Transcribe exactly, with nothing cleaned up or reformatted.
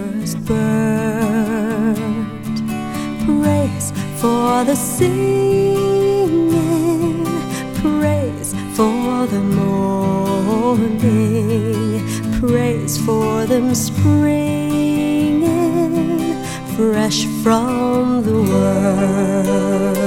first bird. Praise for the singing, praise for the morning, praise for them springing fresh from the word.